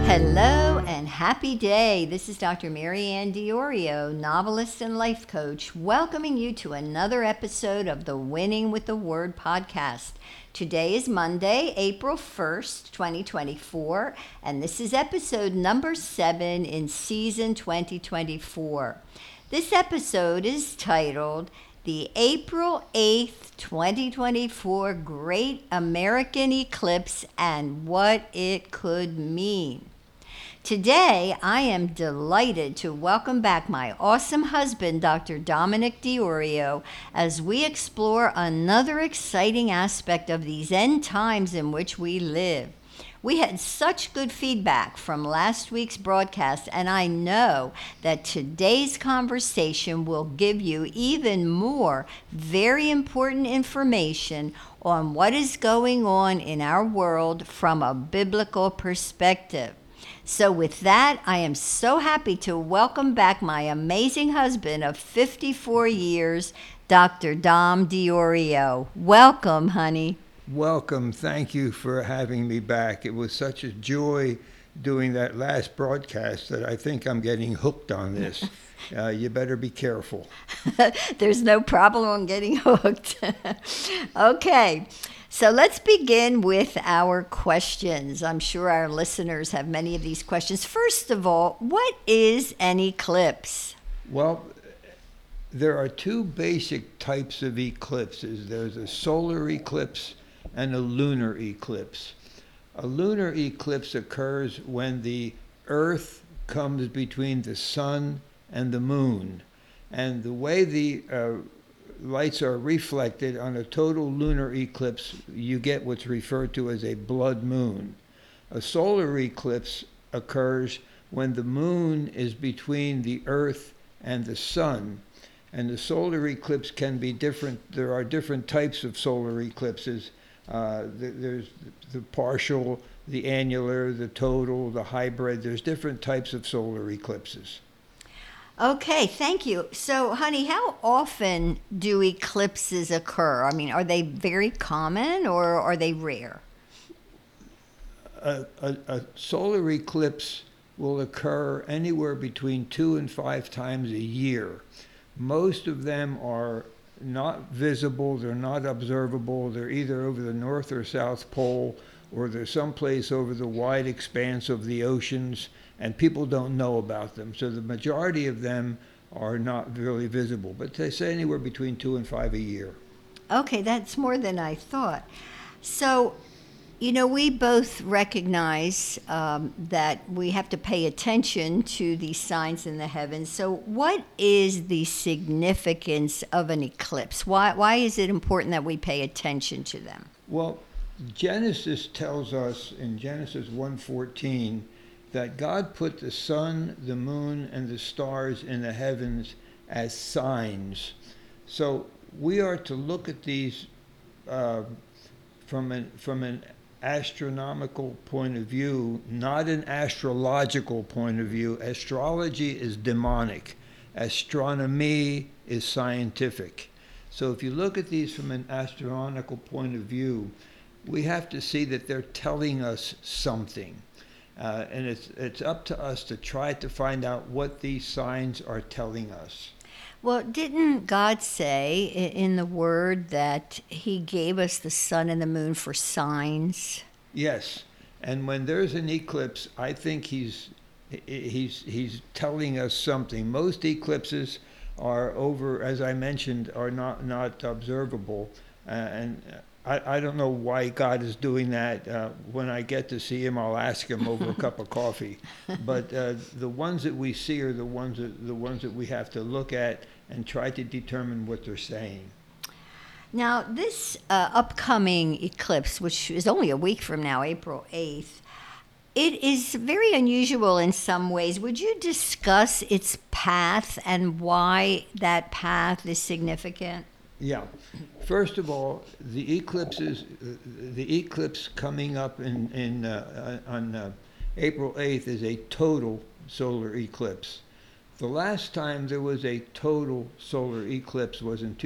Hello and happy day. This is Dr. Mary Ann Diorio, novelist and life coach, welcoming you to another episode of the Winning with the Word podcast. Today is Monday, April 1st, 2024, and this is episode number 7 in season 2024. This episode is titled The April 8th, 2024 Great American Eclipse and What It Could Mean. Today, I am delighted to welcome back my awesome husband, Dr. Dominic Diorio, as we explore another exciting aspect of these end times in which we live. We had such good feedback from last week's broadcast, and I know that today's conversation will give you even more very important information on what is going on in our world from a biblical perspective. So with that, I am so happy to welcome back my amazing husband of 54 years, Dr. Dom Diorio. Welcome, honey. Welcome. Thank you for having me back. It was such a joy doing that last broadcast that I think I'm getting hooked on this. You better be careful. There's no problem on getting hooked. Okay. So let's begin with our questions. I'm sure our listeners have many of these questions. First of all, what is an eclipse? Well, there are two basic types of eclipses. There's a solar eclipse and a lunar eclipse. A lunar eclipse occurs when the Earth comes between the sun and the moon. And the way the lights are reflected on a total lunar eclipse, you get what's referred to as a blood moon. A solar eclipse occurs when the moon is between the Earth and the sun. And the solar eclipse can be different. There are different types of solar eclipses. There's the partial, the annular, the total, the hybrid. There's different types of solar eclipses. Okay, thank you. So, honey, how often do eclipses occur? I mean, are they very common or are they rare? A solar eclipse will occur anywhere between 2 and 5 times a year. Most of them are not visible, they're not observable, they're either over the North or South Pole, or they're someplace over the wide expanse of the oceans, and people don't know about them. So the majority of them are not really visible, but they say anywhere between 2 and 5 a year. Okay, that's more than I thought. So, we both recognize that we have to pay attention to these signs in the heavens. So what is the significance of an eclipse? Why is it important that we pay attention to them? Well, Genesis tells us in Genesis 1:14 that God put the sun, the moon, and the stars in the heavens as signs. So we are to look at these from an astronomical point of view, not an astrological point of view. Astrology is demonic. Astronomy is scientific. So if you look at these from an astronomical point of view, we have to see that they're telling us something. And it's up to us to try to find out what these signs are telling us. Well, didn't God say in the Word that He gave us the sun and the moon for signs? Yes, and when there's an eclipse, I think he's telling us something. Most eclipses are over, as I mentioned, are not observable, and I don't know why God is doing that. When I get to see Him, I'll ask Him over a cup of coffee. But the ones that we see are the ones that we have to look at and try to determine what they're saying. Now, this upcoming eclipse, which is only a week from now, April 8th, it is very unusual in some ways. Would you discuss its path and why that path is significant? Yeah. First of all, the eclipse coming up on April 8th is a total solar eclipse. The last time there was a total solar eclipse was in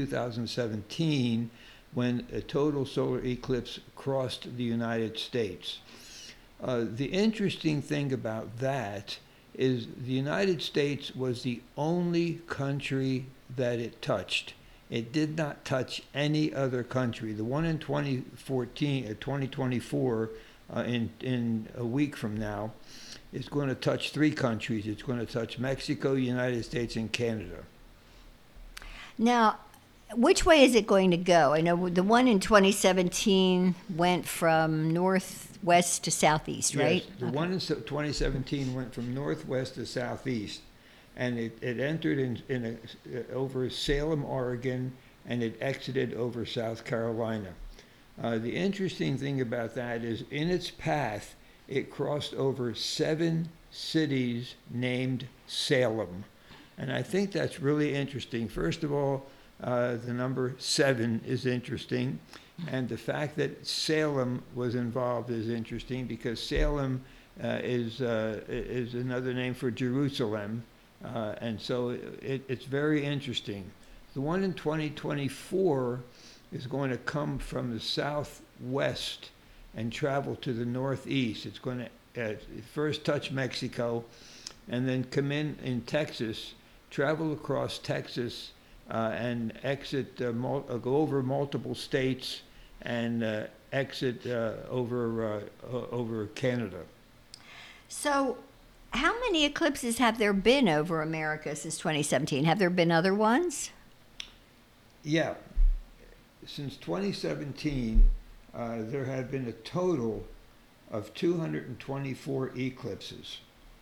2017, when a total solar eclipse crossed the United States. The interesting thing about that is the United States was the only country that it touched. It did not touch any other country. The one in 2014, 2024, in a week from now, is going to touch three countries. It's going to touch Mexico, United States, and Canada. Now, which way is it going to go? I know the one in 2017 went from northwest to southeast, right? Yes, the one in 2017 went from northwest to southeast, and it entered over Salem, Oregon, and it exited over South Carolina. The interesting thing about that is in its path, it crossed over 7 cities named Salem. And I think that's really interesting. First of all, the number 7 is interesting. And the fact that Salem was involved is interesting because Salem is another name for Jerusalem. And so it's very interesting. The one in 2024 is going to come from the southwest and travel to the northeast. It's going to first touch Mexico and then come in Texas, travel across Texas, and exit, go over multiple states and exit over Canada. So, how many eclipses have there been over America since 2017? Have there been other ones? Yeah. Since 2017, there have been a total of 224 eclipses.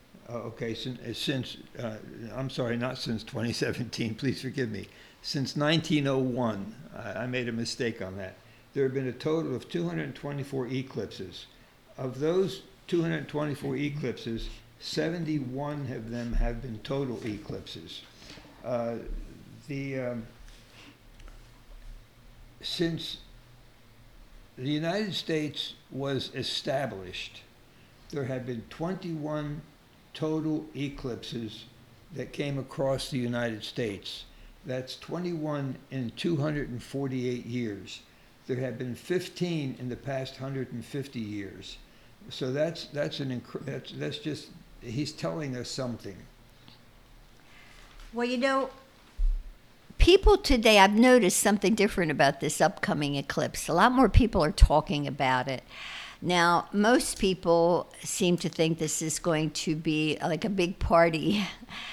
I'm sorry, not since 2017, please forgive me. Since 1901, I made a mistake on that. There have been a total of 224 eclipses. Of those 224 eclipses, 71 of them have been total eclipses. Since the United States was established, there have been 21 total eclipses that came across the United States. That's 21 in 248 years. There have been 15 in the past 150 years. So that's just, he's telling us something. Well, people today, I've noticed something different about this upcoming eclipse. A lot more people are talking about it. Now, most people seem to think this is going to be like a big party.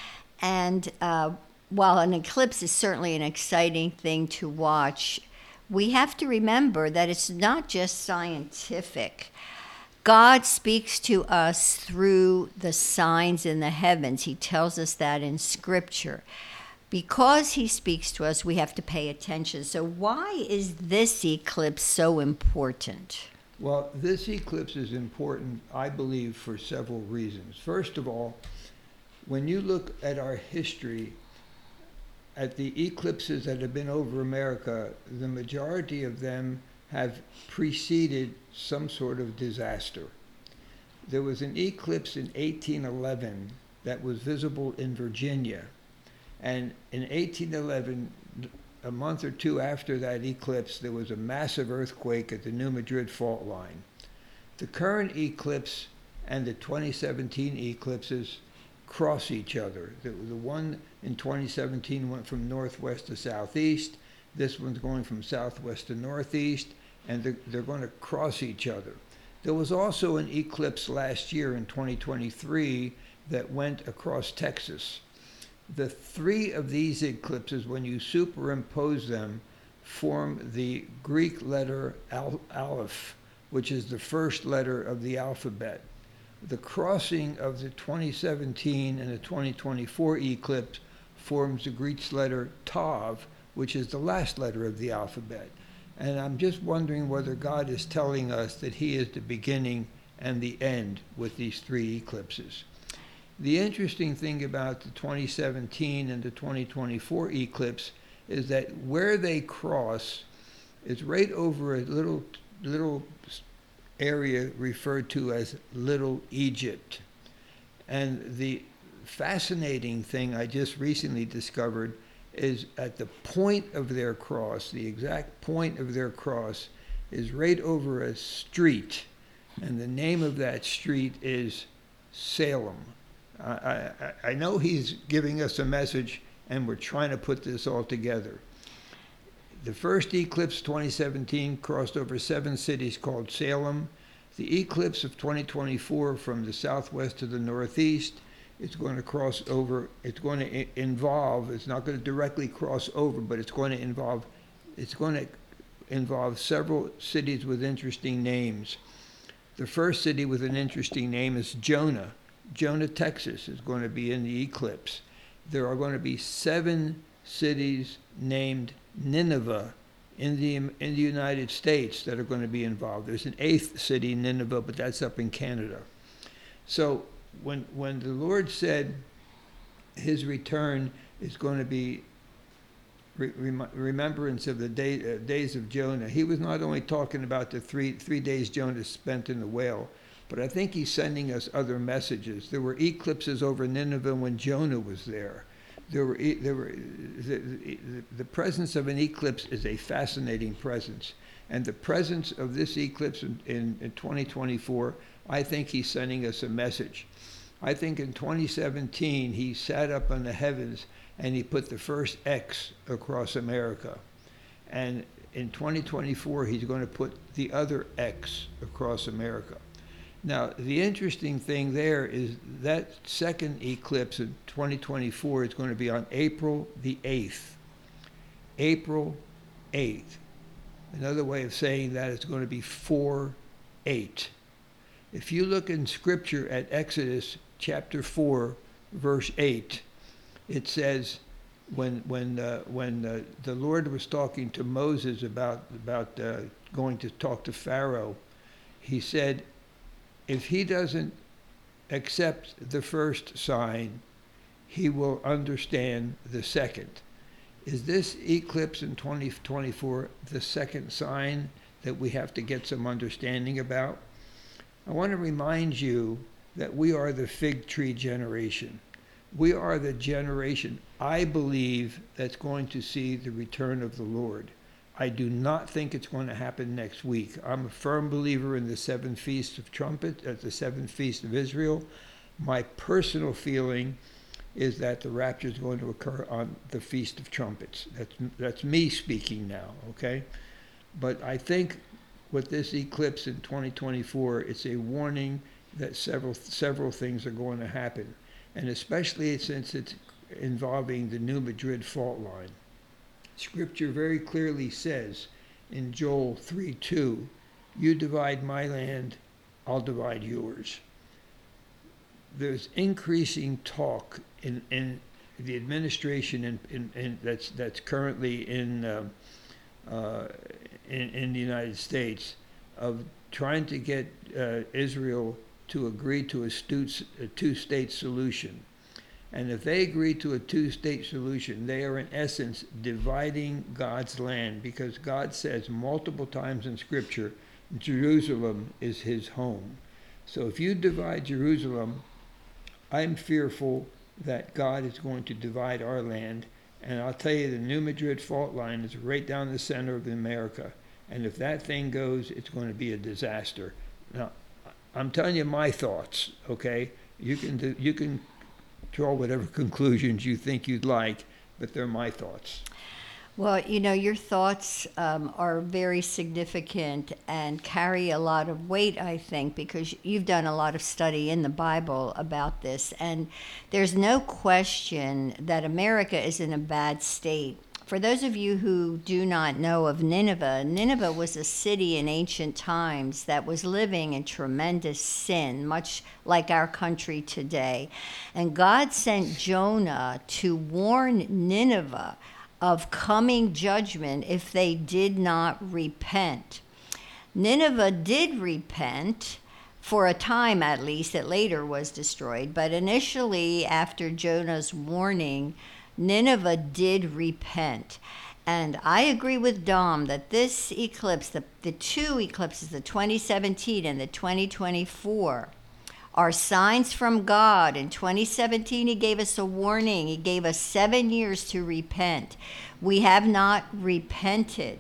And while an eclipse is certainly an exciting thing to watch, we have to remember that it's not just scientific. God speaks to us through the signs in the heavens. He tells us that in Scripture. Because he speaks to us, we have to pay attention. So why is this eclipse so important? Well, this eclipse is important, I believe, for several reasons. First of all, when you look at our history, at the eclipses that have been over America, the majority of them have preceded some sort of disaster. There was an eclipse in 1811 that was visible in Virginia. And in 1811, a month or two after that eclipse, there was a massive earthquake at the New Madrid fault line. The current eclipse and the 2017 eclipses cross each other. The one in 2017 went from northwest to southeast. This one's going from southwest to northeast, and they're going to cross each other. There was also an eclipse last year in 2023 that went across Texas. The 3 of these eclipses, when you superimpose them, form the Greek letter Aleph, which is the first letter of the alphabet. The crossing of the 2017 and the 2024 eclipse forms the Greek letter Tav, which is the last letter of the alphabet. And I'm just wondering whether God is telling us that he is the beginning and the end with these 3 eclipses. The interesting thing about the 2017 and the 2024 eclipse is that where they cross is right over a little area referred to as Little Egypt. And the fascinating thing I just recently discovered is at the point of their cross, the exact point of their cross is right over a street and the name of that street is Salem. I know he's giving us a message, and we're trying to put this all together. The first eclipse, 2017, crossed over 7 cities called Salem. The eclipse of 2024 from the southwest to the northeast, it's going to cross over, it's going to involve, it's not going to directly cross over, but it's going to involve several cities with interesting names. The first city with an interesting name is Jonah. Jonah, Texas is going to be in the eclipse. There are going to be 7 cities named Nineveh in the United States that are going to be involved. There's an 8th city, Nineveh, but that's up in Canada. So when the Lord said his return is going to be remembrance of the days of Jonah, he was not only talking about the three days Jonah spent in the whale, but I think he's sending us other messages. There were eclipses over Nineveh when Jonah was there. The presence of an eclipse is a fascinating presence. And the presence of this eclipse in 2024, I think he's sending us a message. I think in 2017, he sat up in the heavens and he put the first X across America. And in 2024, he's going to put the other X across America. Now, the interesting thing there is that second eclipse in 2024 is going to be on April the 8th. April 8th. Another way of saying that is going to be 4/8. If you look in Scripture at Exodus chapter 4, verse 8, it says, when the Lord was talking to Moses about going to talk to Pharaoh, he said, if he doesn't accept the first sign, he will understand the second. Is this eclipse in 2024 the second sign that we have to get some understanding about? I want to remind you that we are the fig tree generation. We are the generation, I believe, that's going to see the return of the Lord. I do not think it's going to happen next week. I'm a firm believer in the 7 feasts of trumpets, the 7 feasts of Israel. My personal feeling is that the rapture is going to occur on the Feast of Trumpets. That's me speaking now, okay? But I think with this eclipse in 2024, it's a warning that several things are going to happen, and especially since it's involving the New Madrid fault line. Scripture very clearly says in Joel 3:2, you divide my land, I'll divide yours. There's increasing talk in the administration that's currently in the United States of trying to get Israel to agree to a two-state solution. And if they agree to a two-state solution, they are in essence dividing God's land, because God says multiple times in Scripture, Jerusalem is his home. So if you divide Jerusalem, I'm fearful that God is going to divide our land. And I'll tell you, the New Madrid fault line is right down the center of America. And if that thing goes, it's going to be a disaster. Now, I'm telling you my thoughts, okay? You can draw whatever conclusions you think you'd like, but they're my thoughts. Well, your thoughts are very significant and carry a lot of weight, I think, because you've done a lot of study in the Bible about this. And there's no question that America is in a bad state. For those of you who do not know of Nineveh, Nineveh was a city in ancient times that was living in tremendous sin, much like our country today. And God sent Jonah to warn Nineveh of coming judgment if they did not repent. Nineveh did repent, for a time at least. It later was destroyed. But initially, after Jonah's warning, Nineveh did repent. And I agree with Dom that this eclipse, the two eclipses, the 2017 and the 2024, are signs from God. In 2017, he gave us a warning. He gave us 7 years to repent. We have not repented.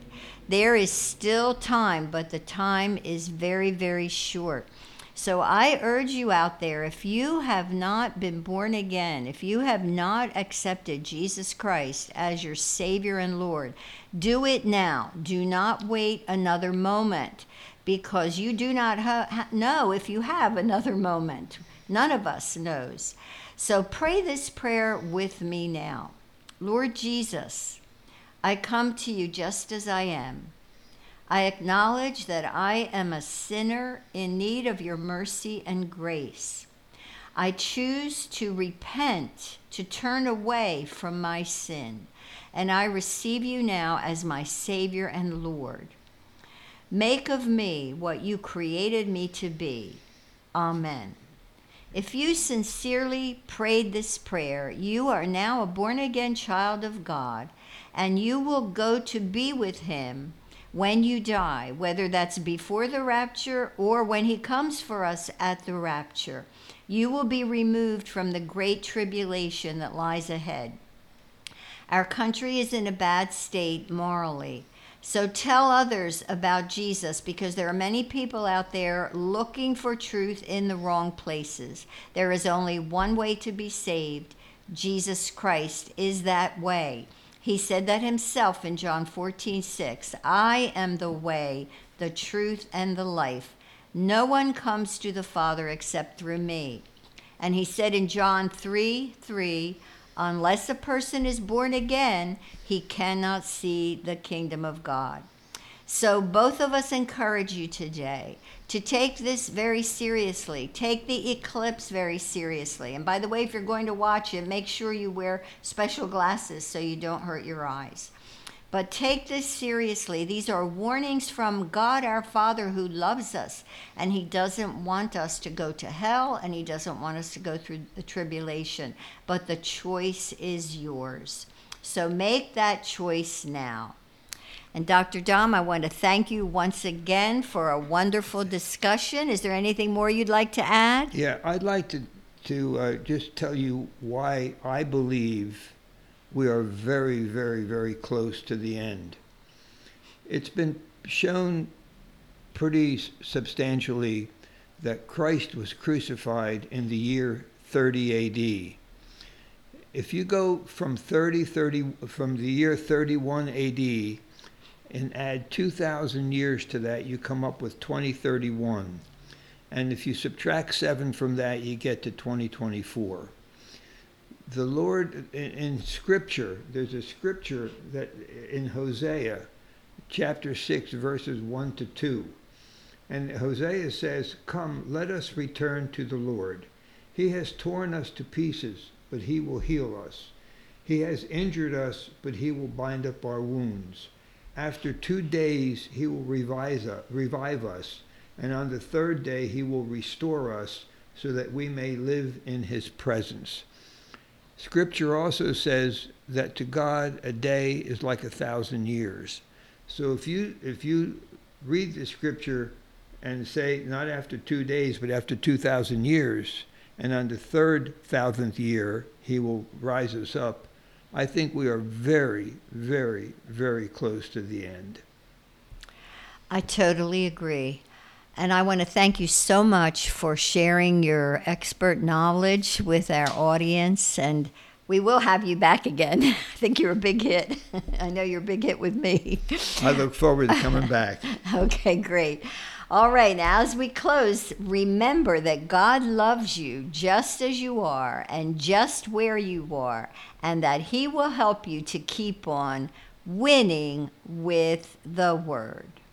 There is still time, but the time is very, very short. So I urge you out there, if you have not been born again, if you have not accepted Jesus Christ as your Savior and Lord, do it now. Do not wait another moment, because you do not know if you have another moment. None of us knows. So pray this prayer with me now. Lord Jesus, I come to you just as I am. I acknowledge that I am a sinner in need of your mercy and grace. I choose to repent, to turn away from my sin, and I receive you now as my Savior and Lord. Make of me what you created me to be. Amen. If you sincerely prayed this prayer, you are now a born-again child of God, and you will go to be with him when you die, whether that's before the rapture or when he comes for us at the rapture. You will be removed from the great tribulation that lies ahead. Our country is in a bad state morally. So tell others about Jesus, because there are many people out there looking for truth in the wrong places. There is only one way to be saved. Jesus Christ is that way. He said that himself in John 14:6. I am the way, the truth, and the life. No one comes to the Father except through me. And he said in John 3:3, unless a person is born again, he cannot see the kingdom of God. So both of us encourage you today to take this very seriously. Take the eclipse very seriously. And by the way, if you're going to watch it, make sure you wear special glasses so you don't hurt your eyes. But take this seriously. These are warnings from God our Father, who loves us, and he doesn't want us to go to hell, and he doesn't want us to go through the tribulation. But the choice is yours. So make that choice now. And Dr. Dom, I want to thank you once again for a wonderful discussion. Is there anything more you'd like to add? Yeah, I'd like to just tell you why I believe we are very, very, very close to the end. It's been shown pretty substantially that Christ was crucified in the year 30 AD. If you go from from the year 31 AD and add 2,000 years to that, you come up with 2031. And if you subtract 7 from that, you get to 2024. The Lord, in Scripture, there's a scripture that in Hosea, chapter 6, verses 1 to 2. And Hosea says, come, let us return to the Lord. He has torn us to pieces, but he will heal us. He has injured us, but he will bind up our wounds. After 2 days, he will revive us, and on the 3rd day, he will restore us so that we may live in his presence. Scripture also says that to God, a day is like 1,000 years. So if you read the scripture and say, not after 2 days, but after 2,000 years, and on the 1,000th year, he will rise us up, I think we are very, very, very close to the end. I totally agree. And I want to thank you so much for sharing your expert knowledge with our audience. And we will have you back again. I think you're a big hit. I know you're a big hit with me. I look forward to coming back. Okay, great. All right, now as we close, remember that God loves you just as you are and just where you are, and that he will help you to keep on winning with the Word.